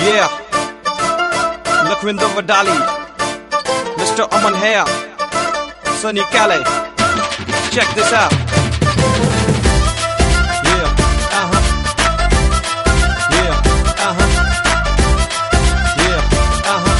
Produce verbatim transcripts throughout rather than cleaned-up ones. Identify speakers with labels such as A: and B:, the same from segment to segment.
A: Yeah, Lakhvinder Wadali, Mister Aman Haya, Sunny Calais. Check this out. Yeah, uh-huh. Yeah, uh-huh. Yeah, uh-huh.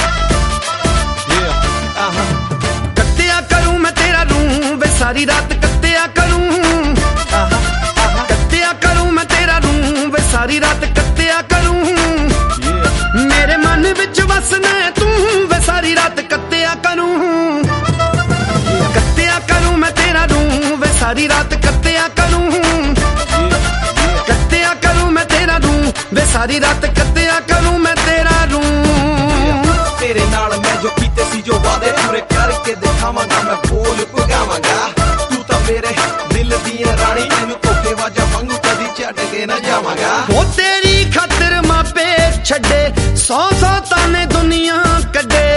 A: Yeah, uh-huh.
B: कत्तिया करूं मैं तेरा रूं वे सारी रात कत्तिया करूं
A: Uh-huh. Uh-huh.
B: कत्तिया करूं मैं तेरा रूं वे सारी रात कत्तिया करूं
A: Yeah.
B: मेरे मन विच वसना तू वे सारी रात कत्तिया करूं कत्तिया करूं मैं तेरा रूं वे सारी रात कत्तिया करूं कत्तिया करूं मैं तेरा रूं वे सारी रात कत्तिया करूं मैं तेरा रूं
A: तेरे नाल मैं जो कीते सी जो वादे पूरे करके दिखावांगा मैं बोल पगावांगा तू तां मेरे दिल दी रानी मैनू धोखेबाजा वांगू कदी छड्ड के ना जावांगा
B: ओ तेरी खातिर मापे छड्डे सौ सौ ताने दुनिया कड्डे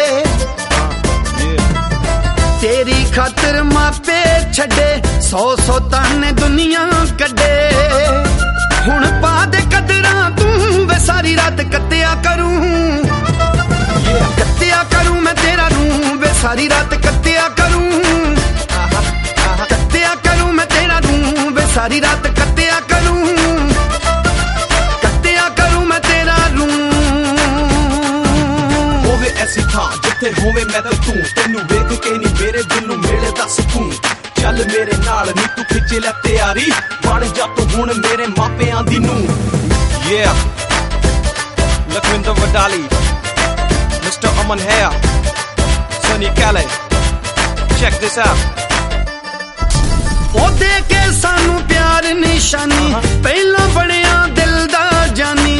B: तेरी खातिर मापे छड्डे सौ सौ ताने दुनिया कड्डे हुण पा दे कदरां तू वे सारी रात कत्तिया करूं कत्तिया करूं मैं तेरा रूं वे सारी रात कत्तिया करूं कत्तिया करूं मैं तेरा रूं वे सारी रात कत्तिया करूं कत्तिया करूं मैं तेरा रूं
A: होवे ऐसी थां जिथे होवे मैं ते तू तैनू वेख के नी मेरे दिल नू मिले दा सकून चल मेरे नाल नी तू खिच ले तैयारी बन जा तू हुण मेरे मापियां दी नूं Yeah, Lakhvinder Wadali, Mister Aman Haya, Sunny Calais. Check this out.
B: ओ दे के सानू प्यार निशानी पहला बनिया दिल दा जानी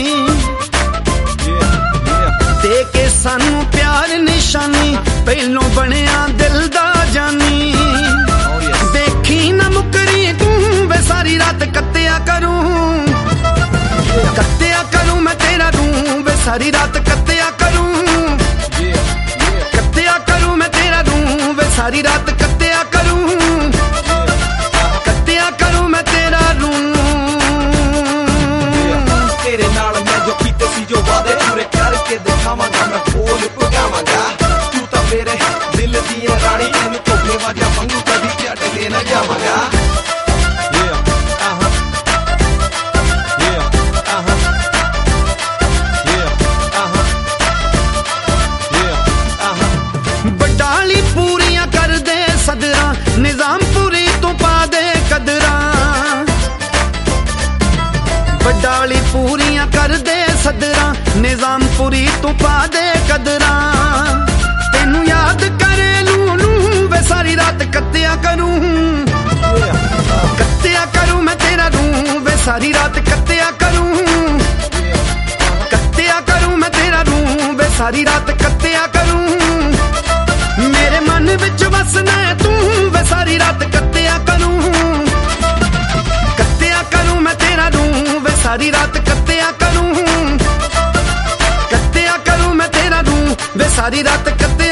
A: Yeah, yeah.
B: दे के सानू प्यार निशानी पहलों बनिया दिल दा जानी
A: Oh yes.
B: देखी ना मुकरी तू वे सारी रात कत्तिया करूं कत्तिया करूं मैं तेरा रूं वे सारी रात कत्तिया करूं
A: Yeah, yeah.
B: कत्तिया करूं मैं तेरा रूं वे सारी रात कत्तिया करूं कत्तिया करूं मैं तेरा रूं
A: तेरे नाल मैं जो कीते सी जो वादे पूरे करके दिखावांगा मैं बोल पगावांगा तू तां मेरे दिल दी रानी मैनू धोखेबाजा वांगू कदी छड्ड के ना जावांगा Yeah, uh-huh. Yeah, uh-huh. Yeah, uh-huh. Yeah, uh-huh.
B: Badali पूरियां कर दे सदरां निजामपुरी तू पा दे कदरां बडाली पूरियां कर दे सदरां निजामपुरी तू पा दे कदरां तेनू याद करे लू लू वे सारी रात कत्तिया करूं कत्तिया करूं मैं तेरा रूं वे सारी रात कत्तिया करूं कत्तिया करूं मैं तेरा रूं वे सारी रात कत्तिया करूं मेरे मन विच वसना तू वे सारी रात कत्तिया करूं कत्तिया करूं मैं तेरा रूं वे सारी रात कत्तिया करूं कत्तिया करूं मैं तेरा रूं वे सारी रात कत्तिया